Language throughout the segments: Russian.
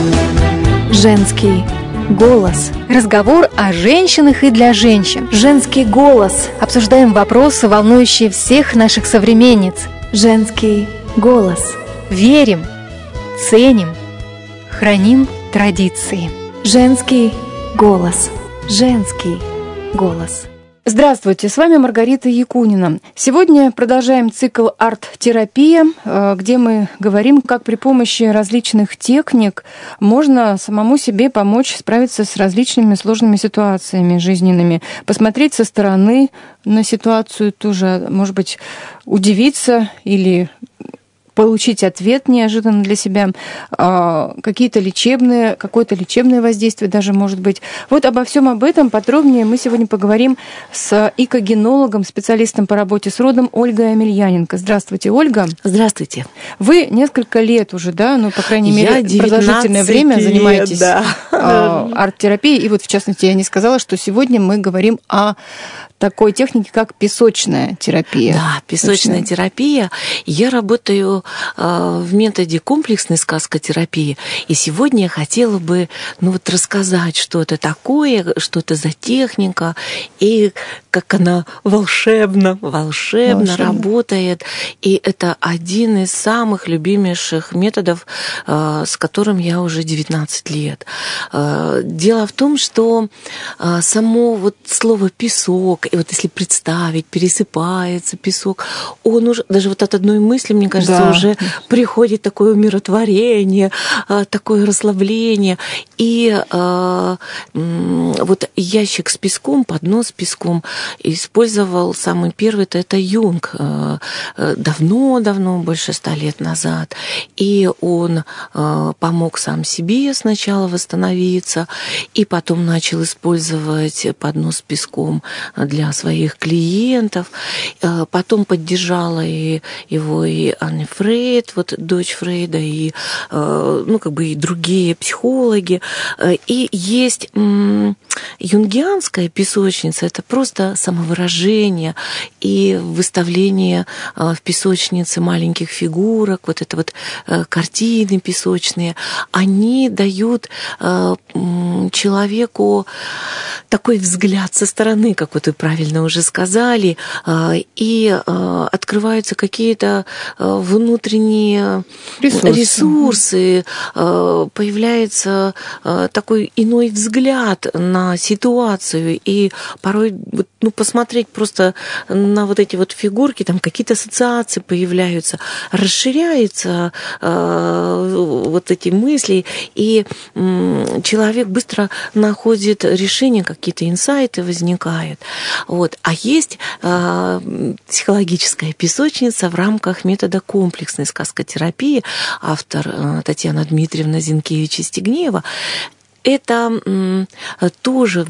Женский голос. Разговор о женщинах и для женщин. Женский голос. Обсуждаем вопросы, волнующие всех наших современниц. Женский голос. Верим, ценим, храним традиции. Женский голос. Женский голос. Здравствуйте, с вами Маргарита Якунина. Сегодня продолжаем цикл «Арт-терапия», где мы говорим, как при помощи различных техник можно самому себе помочь справиться с различными сложными ситуациями жизненными, посмотреть со стороны на ситуацию тоже, может быть, удивиться или получить ответ неожиданно для себя, какое-то лечебное воздействие даже может быть. Вот обо всем об этом подробнее мы сегодня поговорим с икогенологом, специалистом по работе с родом Ольгой Амельяненко. Здравствуйте, Ольга. Здравствуйте. Вы несколько лет уже, да, по крайней мере, продолжительное время занимаетесь арт-терапией. И вот, в частности, я не сказала, что сегодня мы говорим о такой технике, как песочная терапия. Да, песочная терапия. Я работаю в методе комплексной сказкотерапии. И сегодня я хотела бы рассказать, что это такое, что это за техника, и как она волшебно работает. И это один из самых любимейших методов, с которым я уже 19 лет. Дело в том, что само слово «песок», и если представить, пересыпается песок, он уже, даже от одной мысли, мне кажется, уже приходит такое умиротворение, такое расслабление. И ящик с песком, поднос с песком использовал самый первый, это Юнг, давно, больше 100 лет назад. И он помог сам себе сначала восстановиться, и потом начал использовать поднос с песком для своих клиентов. Потом поддержала его и Анна Фрейд, дочь Фрейда, и и другие психологи. И есть юнгианская песочница, это просто самовыражение и выставление в песочнице маленьких фигурок, картины песочные, они дают человеку такой взгляд со стороны, как вы правильно уже сказали, и открываются какие-то внутренние ресурсы, появляется такой иной взгляд на ситуацию, и порой посмотреть просто на эти фигурки, там какие-то ассоциации появляются, расширяются эти мысли, и человек быстро находит решение, какие-то инсайты возникают. А есть психологическая песочница в рамках метода комплексной сказкотерапии, автор Татьяна Дмитриевна Зинкевич-Стегнеева. Это тоже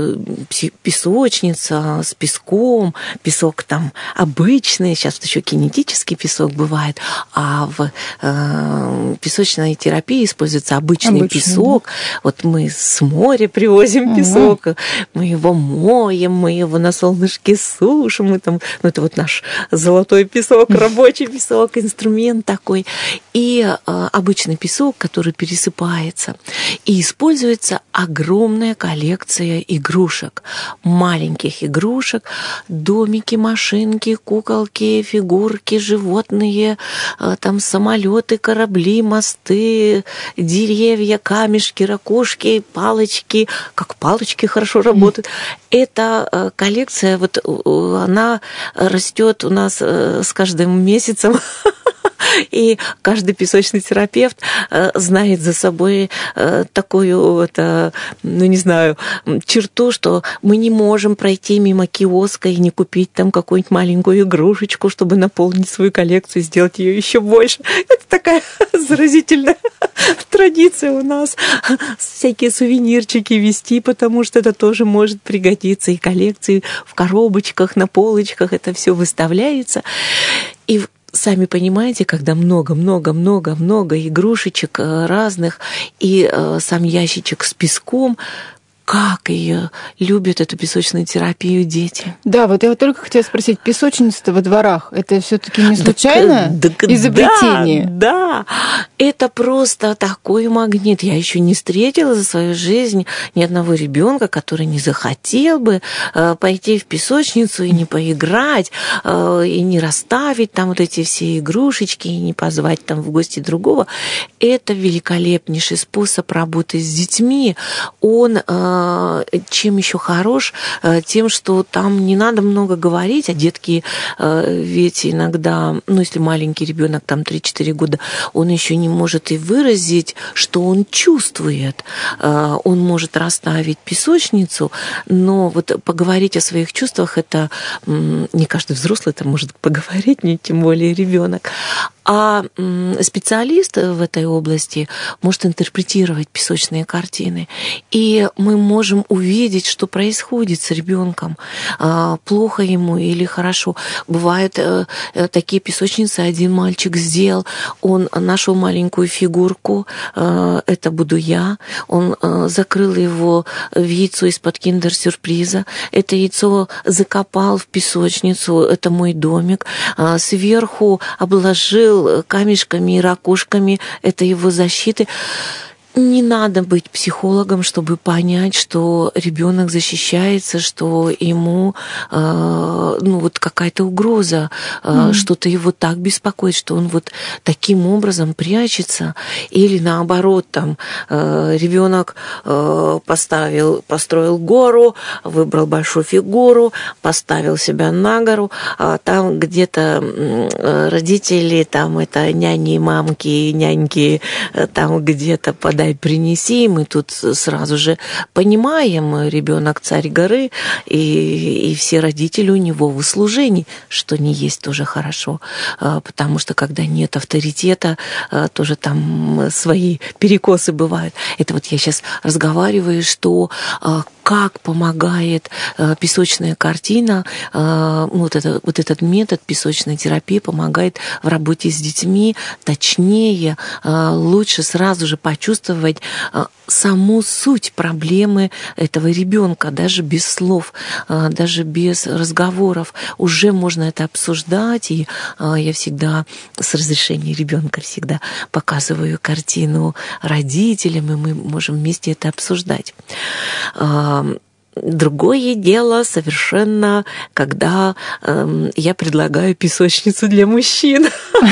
песочница с песком. Песок там обычный, сейчас еще кинетический песок бывает, а в песочной терапии используется обычный песок. Мы с моря привозим песок, мы его моем, мы его на солнышке сушим. Это наш золотой песок, рабочий песок, инструмент такой. И обычный песок, который пересыпается и используется огромная коллекция игрушек, маленьких игрушек, домики, машинки, куколки, фигурки, животные, самолеты, корабли, мосты, деревья, камешки, ракушки, палочки. Как палочки хорошо работают. Эта коллекция, она растет у нас с каждым месяцем. И каждый песочный терапевт знает за собой такую, черту, что мы не можем пройти мимо киоска и не купить там какую-нибудь маленькую игрушечку, чтобы наполнить свою коллекцию и сделать ее еще больше. Это такая заразительная традиция у нас. Всякие сувенирчики вести, потому что это тоже может пригодиться. И коллекции в коробочках, на полочках, это все выставляется. И сами понимаете, когда много игрушечек разных и сам ящичек с песком, как ее любят, эту песочную терапию, дети. Да, вот я вот только хотела спросить, песочница во дворах, это все-таки не случайно изобретение? Да, это просто такой магнит. Я еще не встретила за свою жизнь ни одного ребенка, который не захотел бы пойти в песочницу и не поиграть, и не расставить там вот эти все игрушечки, и не позвать там в гости другого. Это великолепнейший способ работы с детьми. Он чем еще хорош? Тем, что там не надо много говорить, а детки ведь иногда, ну, если маленький ребенок, там 3-4 года, он еще не может и выразить, что он чувствует. Он может расставить песочницу, но вот поговорить о своих чувствах, это не каждый взрослый это может поговорить, не тем более ребенок. А специалист в этой области может интерпретировать песочные картины. И мы можем увидеть, что происходит с ребенком. Плохо ему или хорошо. Бывают такие песочницы, один мальчик сделал, он нашел маленькую фигурку, это буду я, он закрыл его в яйцо из-под киндер-сюрприза, это яйцо закопал в песочницу, это мой домик, сверху обложил камешками и ракушками, это его защиты. Не надо быть психологом, чтобы понять, что ребенок защищается, что ему вот какая-то угроза, что-то его так беспокоит, что он вот таким образом прячется. Или наоборот, там ребенок построил гору, выбрал большую фигуру, поставил себя на гору, а там где-то родители, там это няни, мамки, няньки, там где-то подай, принеси, мы тут сразу же понимаем, ребенок царь горы, и все родители у него в услужении, что не есть тоже хорошо, потому что когда нет авторитета, тоже там свои перекосы бывают. Это вот я сейчас разговариваю, что как помогает песочная картина, вот этот метод песочной терапии помогает в работе с детьми, точнее, лучше сразу же почувствовать саму суть проблемы этого ребенка, даже без слов, даже без разговоров. Уже можно это обсуждать, и я всегда с разрешения ребенка всегда показываю картину родителям, и мы можем вместе это обсуждать. Другое дело совершенно, когда я предлагаю песочницу для мужчин.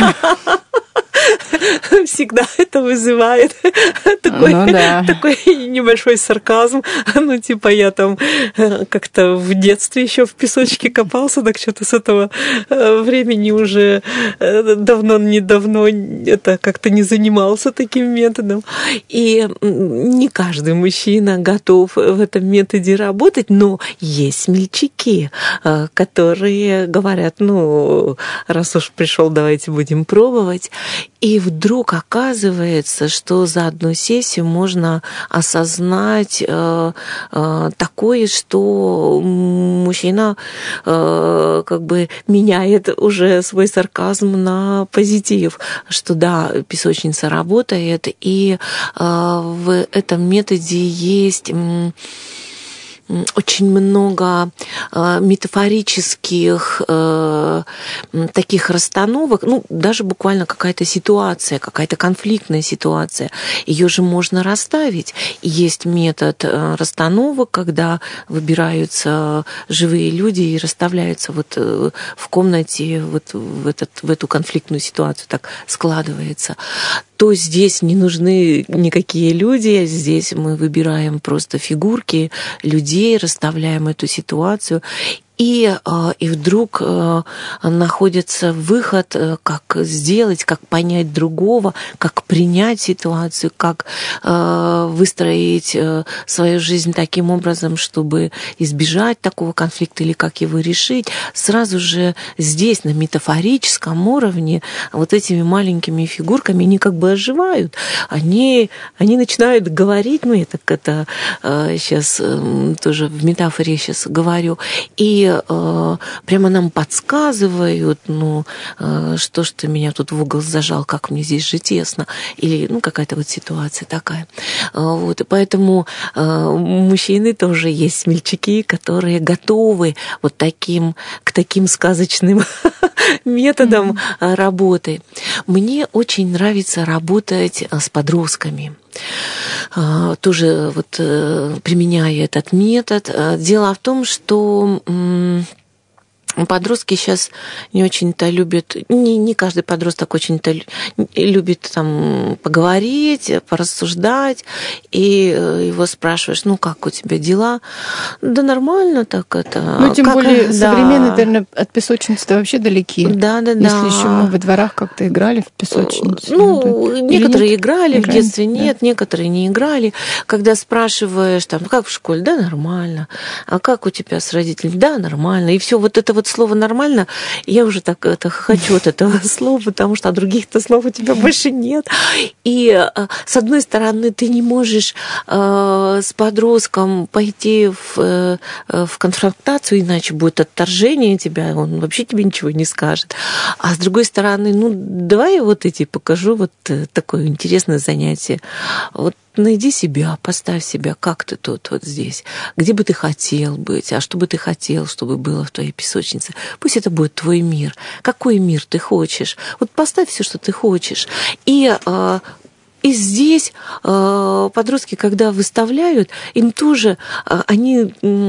Всегда это вызывает такой небольшой сарказм. Ну, типа, я там как-то в детстве еще в песочке копался, так что-то с этого времени уже давно это как-то не занимался таким методом. И не каждый мужчина готов в этом методе работать, но есть смельчаки, которые говорят, ну, раз уж пришел, давайте будем пробовать. И вдруг оказывается, что за одну сессию можно осознать такое, что мужчина как бы меняет уже свой сарказм на позитив, что да, песочница работает, и в этом методе есть очень много метафорических таких расстановок, ну, даже буквально какая-то ситуация, какая-то конфликтная ситуация, ее же можно расставить. И есть метод расстановок, когда выбираются живые люди и расставляются вот в комнате, вот в эту конфликтную ситуацию, так складывается. То здесь не нужны никакие люди, здесь мы выбираем просто фигурки людей, расставляем эту ситуацию, и вдруг находится выход, как сделать, как понять другого, как принять ситуацию, как выстроить свою жизнь таким образом, чтобы избежать такого конфликта или как его решить. Сразу же здесь, на метафорическом уровне, вот этими маленькими фигурками, они как бы оживают, они начинают говорить, ну, я так это сейчас тоже в метафоре сейчас говорю, и и прямо нам подсказывают, что ж ты меня тут в угол зажал, как мне здесь жить тесно, или какая-то вот ситуация такая. Вот, и поэтому мужчины тоже есть смельчаки, которые готовы вот к таким сказочным методам работы. Мне очень нравится работать с подростками. Тоже вот применяя этот метод. Дело в том, что подростки сейчас не очень-то любят, не каждый подросток очень-то любит там поговорить, порассуждать, и его спрашиваешь, как у тебя дела? Да нормально так это. Тем более современные, наверное, от песочницы вообще далеки. Да. Если еще мы во дворах как-то играли в песочницу. Некоторые играли в детстве, нет, некоторые не играли. Когда спрашиваешь, как в школе? Да, нормально. А как у тебя с родителями? Да, нормально. И все вот это вот слово «нормально», я уже так хочу от этого слова, потому что других-то слов у тебя больше нет. И, с одной стороны, ты не можешь с подростком пойти в конфронтацию, иначе будет отторжение тебя, он вообще тебе ничего не скажет. А с другой стороны, давай я вот эти покажу вот такое интересное занятие. Вот найди себя, поставь себя, как ты тут вот здесь, где бы ты хотел быть, а что бы ты хотел, чтобы было в твоей песочнице. Пусть это будет твой мир. Какой мир ты хочешь? Вот поставь все, что ты хочешь. И здесь подростки, когда выставляют, им тоже они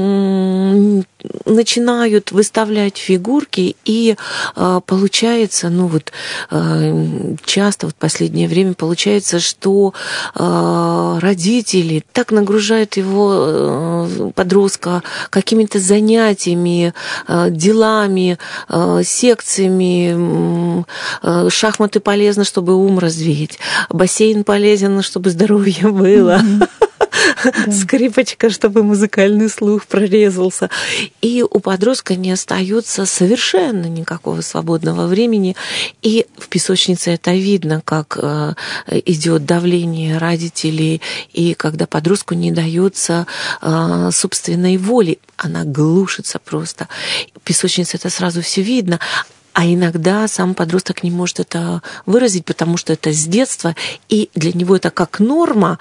начинают выставлять фигурки, и получается, часто в последнее время получается, что родители так нагружают его подростка какими-то занятиями, делами, секциями. Шахматы полезно, чтобы ум развеять, бассейн полезен, чтобы здоровье было. Скрипочка, чтобы музыкальный слух прорезался. И у подростка не остается совершенно никакого свободного времени. И в песочнице это видно, как идет давление родителей, и когда подростку не дается собственной воли, она глушится просто. В песочнице это сразу все видно. А иногда сам подросток не может это выразить, потому что это с детства, и для него это как норма.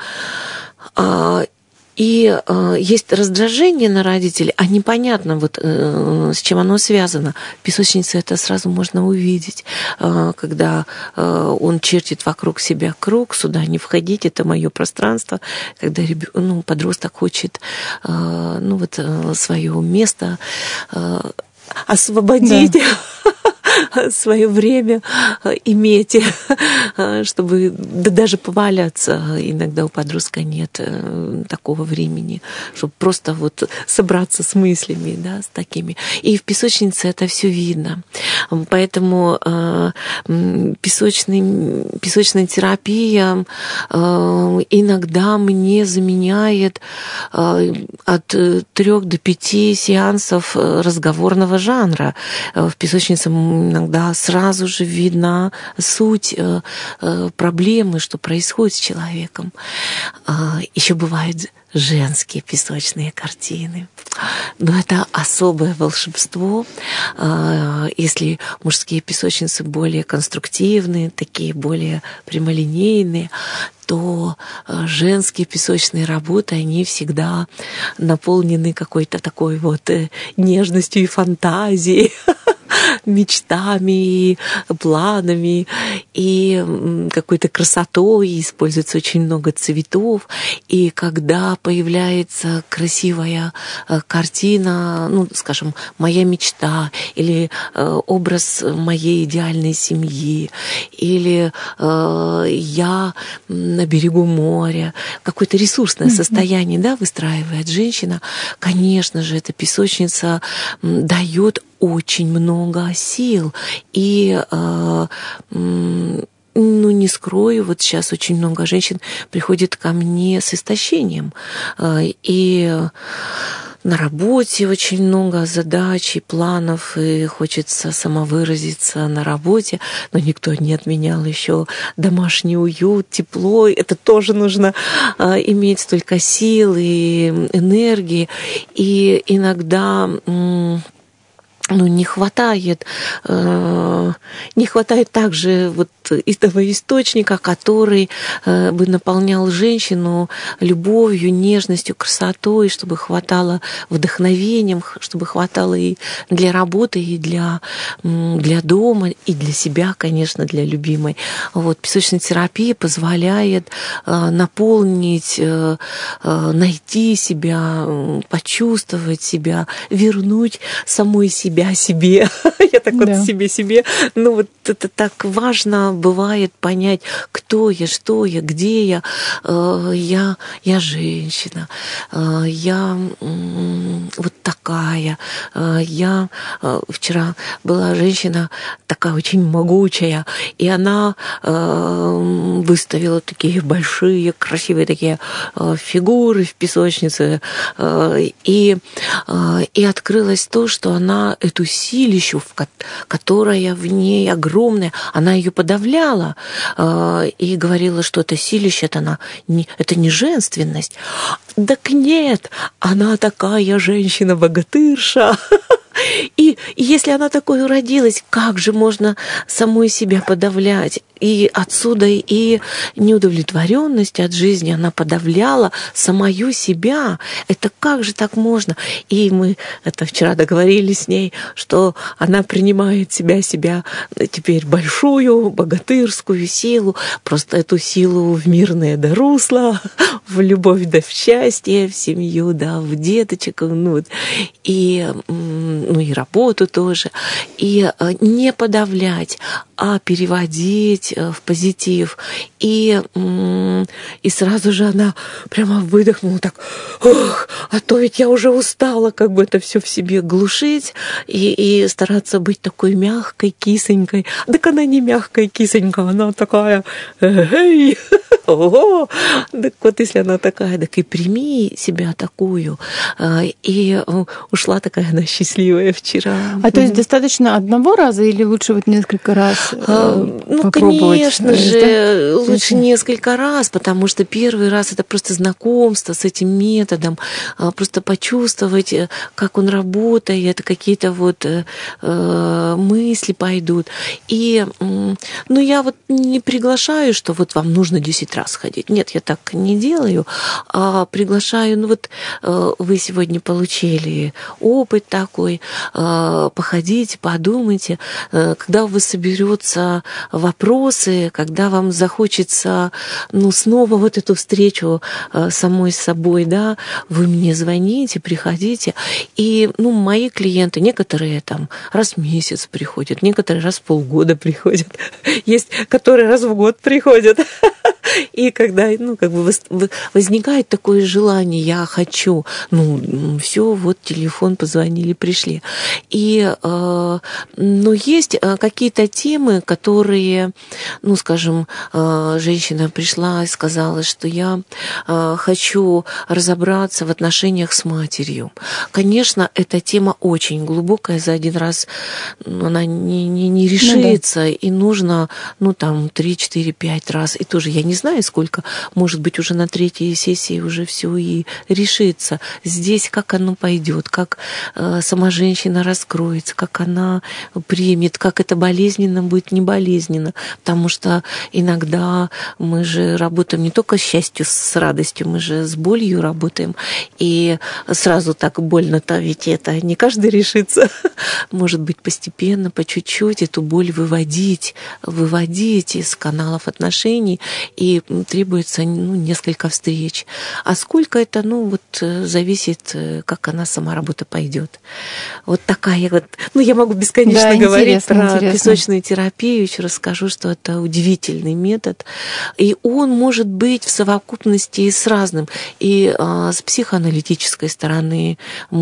И есть раздражение на родителей, а непонятно, с чем оно связано. В песочнице это сразу можно увидеть, когда он чертит вокруг себя круг, сюда не входить, это мое пространство, когда подросток хочет свое место освободить. Да. Свое время иметь, чтобы даже поваляться. Иногда у подростка нет такого времени, чтобы просто собраться с мыслями, с такими. И в песочнице это все видно. Поэтому песочная терапия иногда мне заменяет от 3 до 5 сеансов разговорного жанра. В песочнице иногда сразу же видна суть проблемы, что происходит с человеком. Еще бывают женские песочные картины. Но это особое волшебство. Если мужские песочницы более конструктивные, такие более прямолинейные, то женские песочные работы, они всегда наполнены какой-то такой нежностью и фантазией, мечтами, планами и какой-то красотой, используется очень много цветов. И когда появляется красивая картина, скажем, моя мечта, или образ моей идеальной семьи, или я на берегу моря, какое-то ресурсное состояние, выстраивает женщина, конечно же, эта песочница дает очень много сил. И не скрою, сейчас очень много женщин приходит ко мне с истощением. И на работе очень много задач и планов, и хочется самовыразиться на работе, но никто не отменял еще домашний уют, тепло. Это тоже нужно иметь столько сил и энергии. И иногда не хватает также вот этого источника, который бы наполнял женщину любовью, нежностью, красотой, чтобы хватало вдохновением, чтобы хватало и для работы, и для дома, и для себя, конечно, для любимой. Вот песочная терапия позволяет наполнить, найти себя, почувствовать себя, вернуть самой себе. Я так вот себе. Ну вот это так важно бывает понять, кто я, что я, где я. Я женщина. Я вот такая. Я вчера была женщина такая очень могучая, и она выставила такие большие, красивые такие фигуры в песочнице, и открылось то, что она эту силищу, которая в ней огромная, она ее подавляла и говорила, что это силище, это не женственность. Так нет, она такая женщина-богатырша. И если она такой уродилась, как же можно самой себя подавлять? И отсюда и неудовлетворенность от жизни, она подавляла самую себя. Это как же так можно? И мы это вчера договорились с ней, что она принимает себя теперь большую, богатырскую силу, просто эту силу в мирное да русло, в любовь да в счастье, в семью да в деточек, и работу тоже. И не подавлять, а переводить в позитив. И сразу же она прямо выдохнула так: ох, а то ведь я уже устала как бы это все в себе глушить и стараться быть такой мягкой, кисонькой. Так она не мягкая, кисонька, она такая: эй, ого! Так вот, если она такая, так и прими себя такую. И ушла такая она счастливая вчера. А то есть достаточно одного раза или лучше вот несколько раз попробовать? Конечно же, лучше несколько раз, потому что первый раз это просто знакомство с этим методом, просто почувствовать, как он работает, какие-то вот мысли пойдут. И я вот не приглашаю, что вот вам нужно 10 раз ходить. Нет, я так не делаю, а приглашаю, вы сегодня получили опыт такой, походите, подумайте, когда у вас соберется вопросы, когда вам захочется, снова вот эту встречу самой с собой, да, вы мне звоните, приходите. И, мои клиенты, некоторые там раз в месяц приходят, некоторые раз в полгода приходят, есть, которые раз в год приходят. И когда, возникает такое желание, я хочу, все, вот телефон, позвонили, пришли. И, есть какие-то темы, которые, скажем, женщина пришла и сказала, что я хочу разобраться в отношениях с матерью. Конечно, эта тема очень глубокая, за один раз она не решится, и нужно, 3, 4, 5 раз, и тоже я не знаю, сколько, может быть, уже на 3-й сессии уже все и решится. Здесь как оно пойдет, как сама женщина раскроется, как она примет, как это болезненно будет, не болезненно, потому что иногда мы же работаем не только с счастью, с радостью, мы же с болью работаем, и сразу так больно-то ведь это не каждый решится. Может быть, постепенно, по чуть-чуть эту боль выводить из каналов отношений, и требуется несколько встреч. А сколько это, зависит, как она сама работа пойдет. Вот такая вот. Я могу бесконечно говорить про песочную терапию. Еще раз скажу, что это удивительный метод. И он может быть в совокупности с разным. И с психоаналитической стороны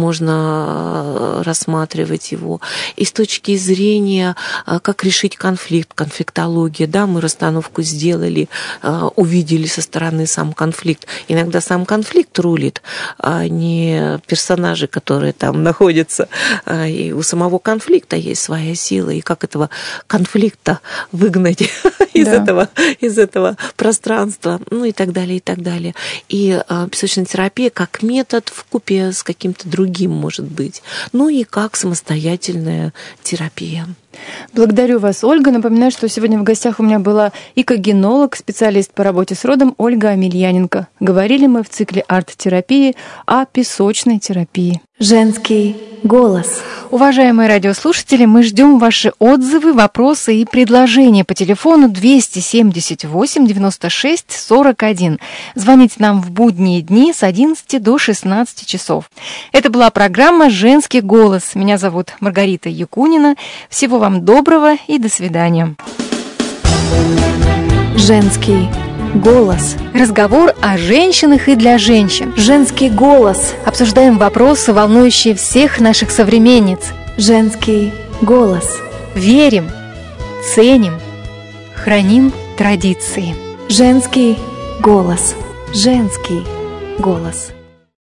можно рассматривать его. И с точки зрения, как решить конфликт, конфликтология. Да, мы расстановку сделали, увидели со стороны сам конфликт. Иногда сам конфликт рулит, а не персонажи, которые там находятся. И у самого конфликта есть своя сила. И как этого конфликта выгнать из этого пространства. ну и так далее, и так далее. И песочная терапия как метод вкупе с каким-то другим может быть. Ну и как самостоятельная терапия. Благодарю вас, Ольга. Напоминаю, что сегодня в гостях у меня была икогенолог, специалист по работе с родом Ольга Амельяненко. Говорили мы в цикле арт-терапии о песочной терапии. Женский голос. Уважаемые радиослушатели, мы ждем ваши отзывы, вопросы и предложения по телефону 278 96 41. Звоните нам в будние дни с 11 до 16 часов. Это была программа «Женский голос». Меня зовут Маргарита Якунина. Всего вам доброго и до свидания. Женский голос. Разговор о женщинах и для женщин. Женский голос. Обсуждаем вопросы, волнующие всех наших современниц. Женский голос. Верим, ценим, храним традиции. Женский голос. Женский голос.